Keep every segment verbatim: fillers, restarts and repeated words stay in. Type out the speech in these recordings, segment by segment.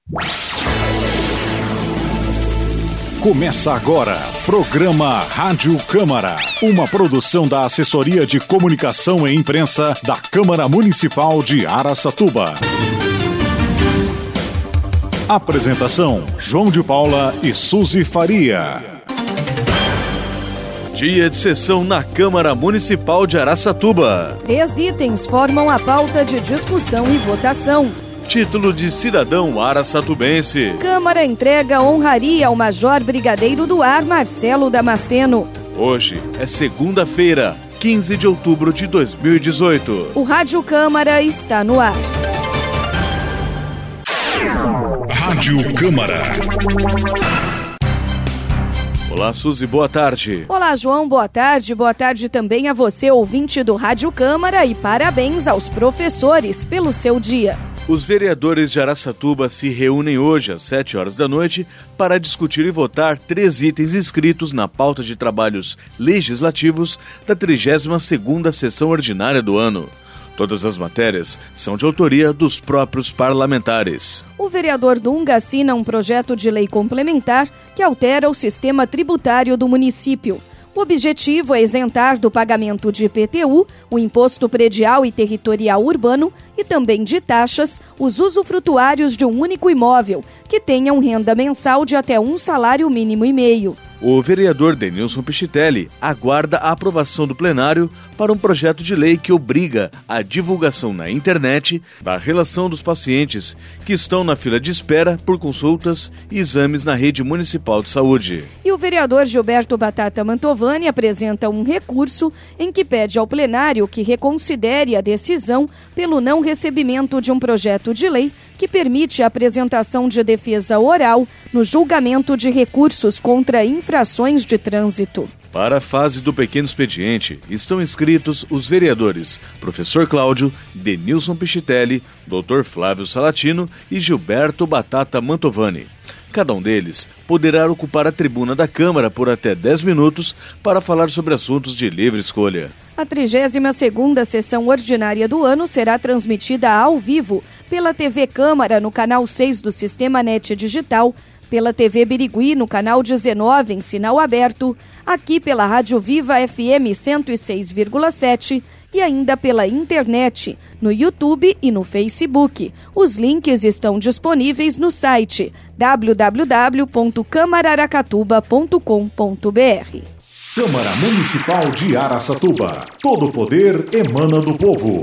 Começa agora, programa Rádio Câmara, uma produção da Assessoria de Comunicação e Imprensa da Câmara Municipal de Araçatuba. Apresentação, João de Paula e Suzy Faria. Dia de sessão na Câmara Municipal de Araçatuba. Três itens formam a pauta de discussão e votação. Título de cidadão araçatubense. Câmara entrega honraria ao Major Brigadeiro do Ar, Marcelo Damasceno. Hoje é segunda-feira, quinze de outubro de dois mil e dezoito. O Rádio Câmara está no ar. Rádio Câmara. Olá, Suzy, boa tarde. Olá, João, boa tarde. Boa tarde também a você, ouvinte do Rádio Câmara, e parabéns aos professores pelo seu dia. Os vereadores de Araçatuba se reúnem hoje às sete horas da noite para discutir e votar três itens inscritos na pauta de trabalhos legislativos da trigésima segunda sessão ordinária do ano. Todas as matérias são de autoria dos próprios parlamentares. O vereador Dunga assina um projeto de lei complementar que altera o sistema tributário do município. O objetivo é isentar do pagamento de I P T U, o Imposto Predial e Territorial Urbano, e também de taxas, os usufrutuários de um único imóvel, que tenham renda mensal de até um salário mínimo e meio. O vereador Denilson Pichitelli aguarda a aprovação do plenário para um projeto de lei que obriga a divulgação na internet da relação dos pacientes que estão na fila de espera por consultas e exames na rede municipal de saúde. E o vereador Gilberto Batata Mantovani apresenta um recurso em que pede ao plenário que reconsidere a decisão pelo não recebimento de um projeto de lei que permite a apresentação de defesa oral no julgamento de recursos contra infrações de trânsito. Para a fase do pequeno expediente, estão inscritos os vereadores Professor Cláudio, Denilson Pichitelli, doutor Flávio Salatino e Gilberto Batata Mantovani. Cada um deles poderá ocupar a tribuna da Câmara por até dez minutos para falar sobre assuntos de livre escolha. A trigésima segunda sessão ordinária do ano será transmitida ao vivo pela T V Câmara no canal seis do Sistema Net Digital, pela T V Birigui no canal dezenove em sinal aberto, aqui pela Rádio Viva F M cento e seis vírgula sete e ainda pela internet, no YouTube e no Facebook. Os links estão disponíveis no site w w w ponto câmara aracatuba ponto com ponto b r. Câmara Municipal de Araçatuba. Todo o poder emana do povo.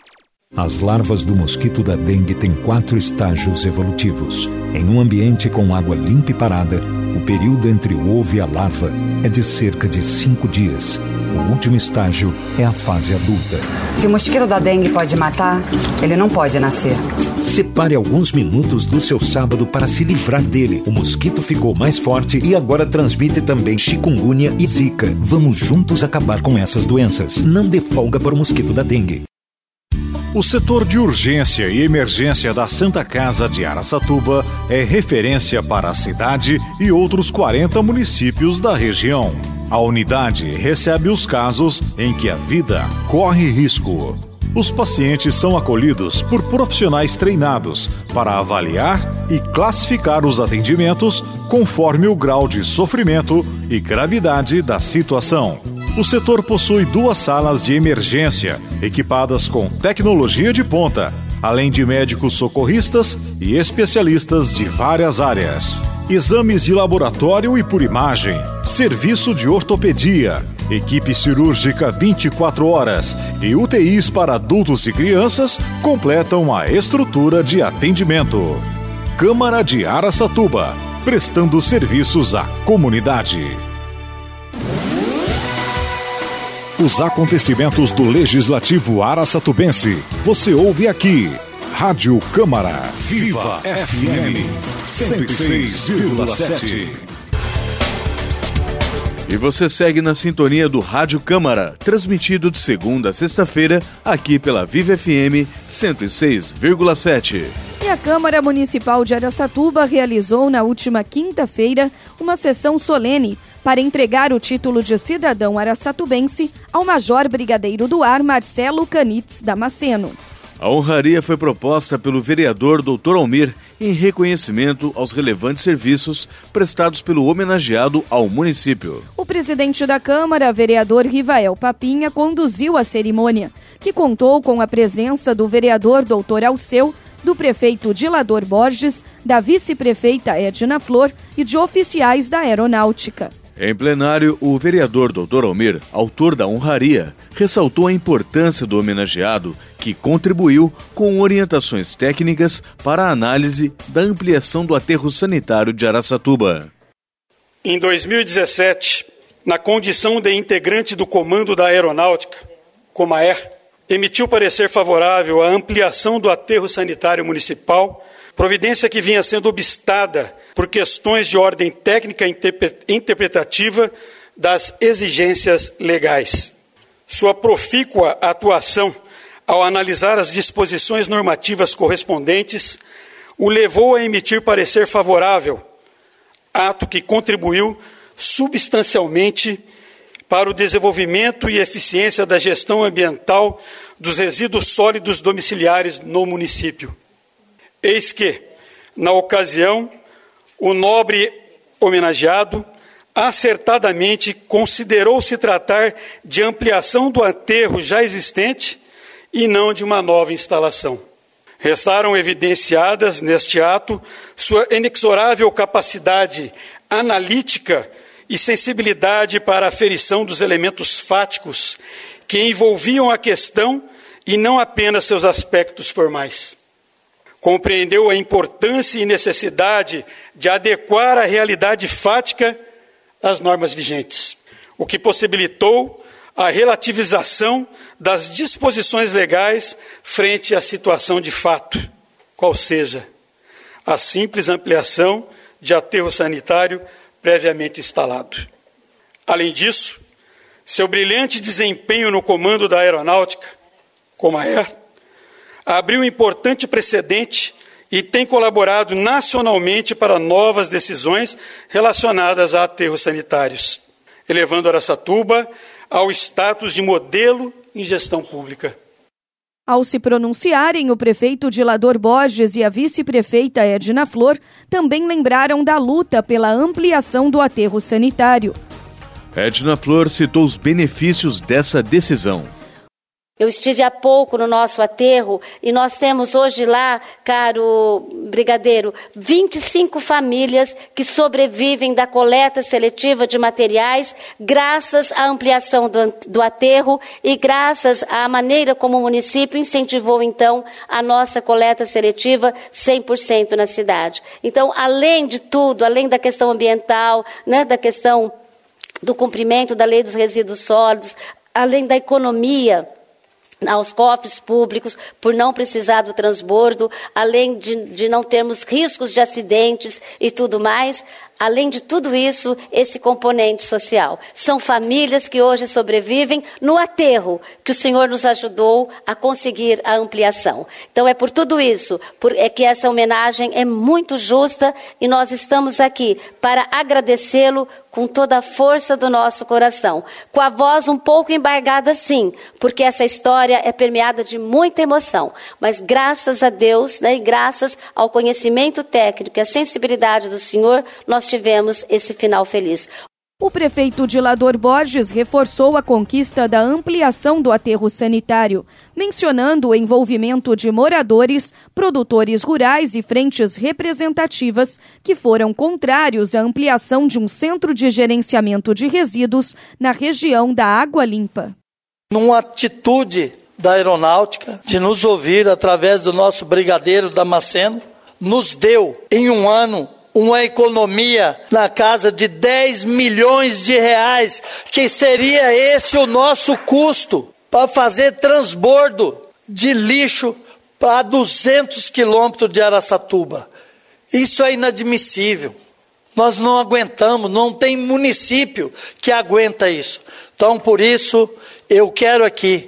As larvas do mosquito da dengue têm quatro estágios evolutivos. Em um ambiente com água limpa e parada, o período entre o ovo e a larva é de cerca de cinco dias. O último estágio é a fase adulta. Se o mosquito da dengue pode matar, ele não pode nascer. Separe alguns minutos do seu sábado para se livrar dele. O mosquito ficou mais forte e agora transmite também chikungunya e zika. Vamos juntos acabar com essas doenças. Não dê folga para o mosquito da dengue. O setor de urgência e emergência da Santa Casa de Araçatuba é referência para a cidade e outros quarenta municípios da região. A unidade recebe os casos em que a vida corre risco. Os pacientes são acolhidos por profissionais treinados para avaliar e classificar os atendimentos conforme o grau de sofrimento e gravidade da situação. O setor possui duas salas de emergência, equipadas com tecnologia de ponta, além de médicos socorristas e especialistas de várias áreas. Exames de laboratório e por imagem, serviço de ortopedia, equipe cirúrgica vinte e quatro horas e U T Is para adultos e crianças completam a estrutura de atendimento. Câmara de Araçatuba, prestando serviços à comunidade. Os acontecimentos do Legislativo Araçatubense, você ouve aqui. Rádio Câmara, Viva F M cento e seis vírgula sete. E você segue na sintonia do Rádio Câmara, transmitido de segunda a sexta-feira, aqui pela Viva F M cento e seis vírgula sete. E a Câmara Municipal de Araçatuba realizou na última quinta-feira uma sessão solene para entregar o título de cidadão araçatubense ao Major Brigadeiro do Ar Marcelo Canitz Damasceno. A honraria foi proposta pelo vereador doutor Almir em reconhecimento aos relevantes serviços prestados pelo homenageado ao município. O presidente da Câmara, vereador Rivael Papinha, conduziu a cerimônia, que contou com a presença do vereador doutor Alceu, do prefeito Dilador Borges, da vice-prefeita Edna Flor e de oficiais da Aeronáutica. Em plenário, o vereador doutor Almir, autor da honraria, ressaltou a importância do homenageado, que contribuiu com orientações técnicas para a análise da ampliação do aterro sanitário de Araçatuba. Em dois mil e dezessete, na condição de integrante do Comando da Aeronáutica, Comaer, emitiu parecer favorável à ampliação do aterro sanitário municipal, providência que vinha sendo obstada por questões de ordem técnica e interpretativa das exigências legais. Sua profícua atuação ao analisar as disposições normativas correspondentes o levou a emitir parecer favorável, ato que contribuiu substancialmente para o desenvolvimento e eficiência da gestão ambiental dos resíduos sólidos domiciliares no município. Eis que, na ocasião, o nobre homenageado acertadamente considerou se tratar de ampliação do aterro já existente e não de uma nova instalação. Restaram evidenciadas neste ato sua inexorável capacidade analítica e sensibilidade para a aferição dos elementos fáticos que envolviam a questão e não apenas seus aspectos formais. Compreendeu a importância e necessidade de adequar a realidade fática às normas vigentes, o que possibilitou a relativização das disposições legais frente à situação de fato, qual seja a simples ampliação de aterro sanitário previamente instalado. Além disso, seu brilhante desempenho no comando da Aeronáutica, Comaer, abriu um importante precedente e tem colaborado nacionalmente para novas decisões relacionadas a aterros sanitários, elevando Araçatuba ao status de modelo em gestão pública. Ao se pronunciarem, o prefeito Dilador Borges e a vice-prefeita Edna Flor também lembraram da luta pela ampliação do aterro sanitário. Edna Flor citou os benefícios dessa decisão. Eu estive há pouco no nosso aterro e nós temos hoje lá, caro brigadeiro, vinte e cinco famílias que sobrevivem da coleta seletiva de materiais graças à ampliação do, do aterro e graças à maneira como o município incentivou, então, a nossa coleta seletiva cem por cento na cidade. Então, além de tudo, além da questão ambiental, né, da questão do cumprimento da lei dos resíduos sólidos, além da economia aos cofres públicos, por não precisar do transbordo, além de, de não termos riscos de acidentes e tudo mais, além de tudo isso, esse componente social. São famílias que hoje sobrevivem no aterro, que o Senhor nos ajudou a conseguir a ampliação. Então é por tudo isso, por, é que essa homenagem é muito justa e nós estamos aqui para agradecê-lo com toda a força do nosso coração. Com a voz um pouco embargada, sim, porque essa história é permeada de muita emoção. Mas graças a Deus, né, e graças ao conhecimento técnico e à sensibilidade do Senhor, nós tivemos esse final feliz. O prefeito Dilador Borges reforçou a conquista da ampliação do aterro sanitário, mencionando o envolvimento de moradores, produtores rurais e frentes representativas que foram contrários à ampliação de um centro de gerenciamento de resíduos na região da Água Limpa. Numa atitude da Aeronáutica de nos ouvir através do nosso brigadeiro Damasceno, nos deu em um ano uma economia na casa de dez milhões de reais, que seria esse o nosso custo para fazer transbordo de lixo para duzentos quilômetros de Araçatuba. Isso é inadmissível. Nós não aguentamos, não tem município que aguenta isso. Então, por isso, eu quero aqui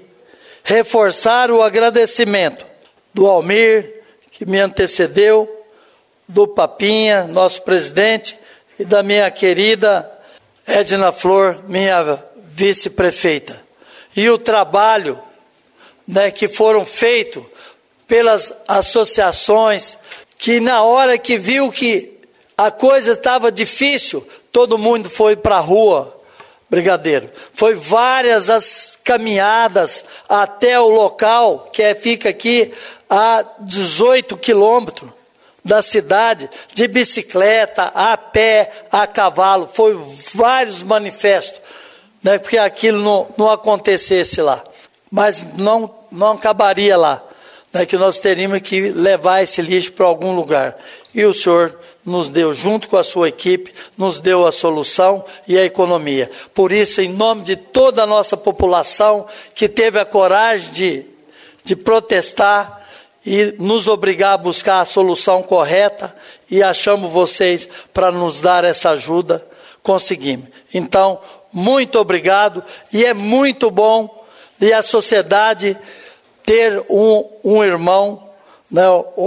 reforçar o agradecimento do Almir, que me antecedeu, do Papinha, nosso presidente, e da minha querida Edna Flor, minha vice-prefeita. E o trabalho, né, que foram feitos pelas associações que na hora que viu que a coisa estava difícil, todo mundo foi para a rua, brigadeiro. Foi várias as caminhadas até o local, que é, fica aqui a dezoito quilômetros da cidade, de bicicleta, a pé, a cavalo. Foi vários manifestos, né, porque aquilo não, não acontecesse lá. Mas não, não acabaria lá, né, que nós teríamos que levar esse lixo para algum lugar. E o senhor nos deu, junto com a sua equipe, nos deu a solução e a economia. Por isso, em nome de toda a nossa população que teve a coragem de, de protestar e nos obrigar a buscar a solução correta, e achamos vocês para nos dar essa ajuda, conseguimos. Então, muito obrigado, e é muito bom e a sociedade ter um, um irmão, né,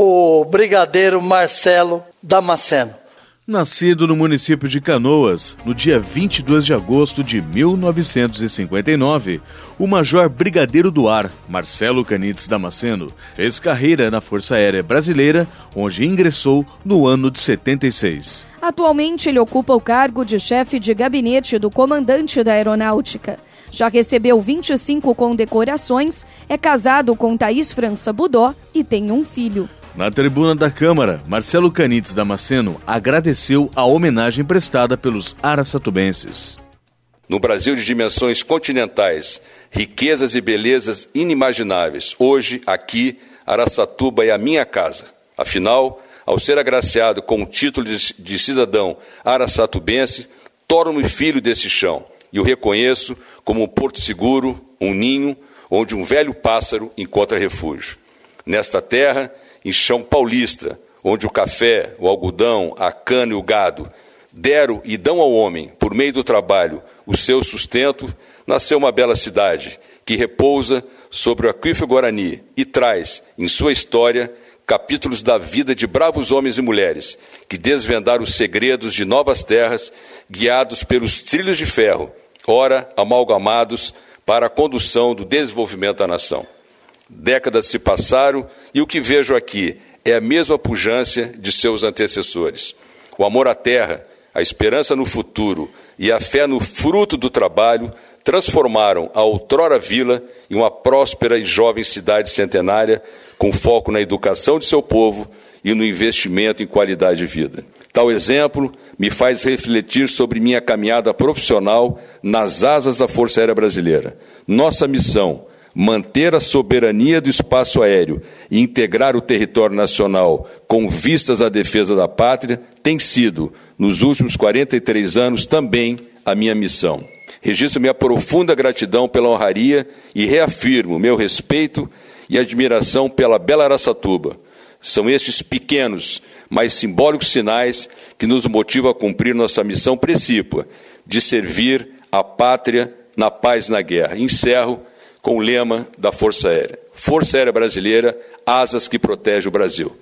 o brigadeiro Marcelo Damasceno. Nascido no município de Canoas, no dia vinte e dois de agosto de mil novecentos e cinquenta e nove, o major brigadeiro do ar, Marcelo Canites Damasceno, fez carreira na Força Aérea Brasileira, onde ingressou no ano de setenta e seis. Atualmente, ele ocupa o cargo de chefe de gabinete do comandante da Aeronáutica. Já recebeu vinte e cinco condecorações, é casado com Thaís França Budó e tem um filho. Na tribuna da Câmara, Marcelo Canites Damasceno agradeceu a homenagem prestada pelos araçatubenses. No Brasil de dimensões continentais, riquezas e belezas inimagináveis, hoje, aqui, Araçatuba é a minha casa. Afinal, ao ser agraciado com o título de, de cidadão araçatubense, torno-me filho desse chão e o reconheço como um porto seguro, um ninho, onde um velho pássaro encontra refúgio. Nesta terra, em chão paulista, onde o café, o algodão, a cana e o gado deram e dão ao homem, por meio do trabalho, o seu sustento, nasceu uma bela cidade que repousa sobre o aquífero Guarani e traz, em sua história, capítulos da vida de bravos homens e mulheres que desvendaram os segredos de novas terras, guiados pelos trilhos de ferro, ora amalgamados para a condução do desenvolvimento da nação. Décadas se passaram e o que vejo aqui é a mesma pujança de seus antecessores. O amor à terra, a esperança no futuro e a fé no fruto do trabalho transformaram a outrora vila em uma próspera e jovem cidade centenária com foco na educação de seu povo e no investimento em qualidade de vida. Tal exemplo me faz refletir sobre minha caminhada profissional nas asas da Força Aérea Brasileira. Nossa missão, manter a soberania do espaço aéreo e integrar o território nacional com vistas à defesa da pátria, tem sido, nos últimos quarenta e três anos, também a minha missão. Registro minha profunda gratidão pela honraria e reafirmo meu respeito e admiração pela bela Araçatuba. São estes pequenos, mas simbólicos sinais que nos motivam a cumprir nossa missão precípua de servir a pátria na paz e na guerra. Encerro com o lema da Força Aérea. Força Aérea Brasileira, asas que protegem o Brasil.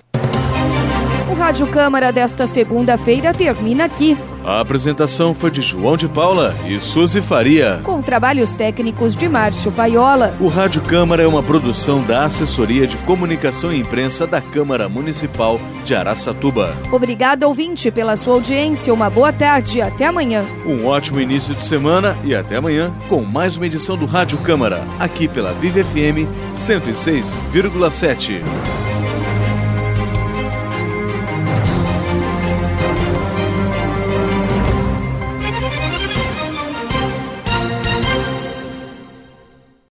O Rádio Câmara desta segunda-feira termina aqui. A apresentação foi de João de Paula e Suzy Faria, com trabalhos técnicos de Márcio Paiola. O Rádio Câmara é uma produção da Assessoria de Comunicação e Imprensa da Câmara Municipal de Araçatuba. Obrigado, ouvinte, pela sua audiência. Uma boa tarde e até amanhã. Um ótimo início de semana e até amanhã com mais uma edição do Rádio Câmara, aqui pela Vive F M cento e seis vírgula sete.